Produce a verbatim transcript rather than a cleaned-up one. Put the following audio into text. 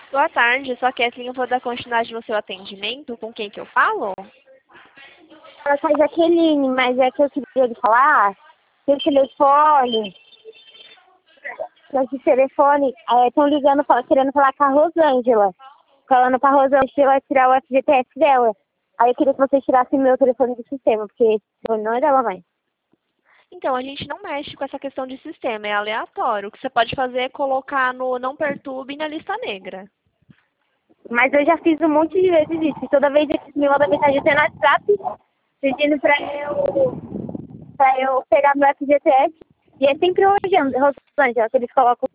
Boa tarde, sou a Kathleen, eu vou dar continuidade no seu atendimento. Com quem que eu falo? Ela faz Jaqueline, mas é que eu queria lhe falar que o telefone, esse telefone, estão ligando, fala- querendo falar com a Rosângela. Falando pra Rosângela tirar o F G T S dela. Aí eu queria que você tirasse meu telefone do sistema, porque esse telefone não é dela mais. Então, a gente não mexe com essa questão de sistema, é aleatório. O que você pode fazer é colocar no Não Perturbe e na lista negra. Mas eu já fiz um monte de vezes isso. E toda vez eles me mandam mensagem até no WhatsApp pedindo pra eu, pra eu pegar meu F G T S. E é sempre Rosângela, que eles colocam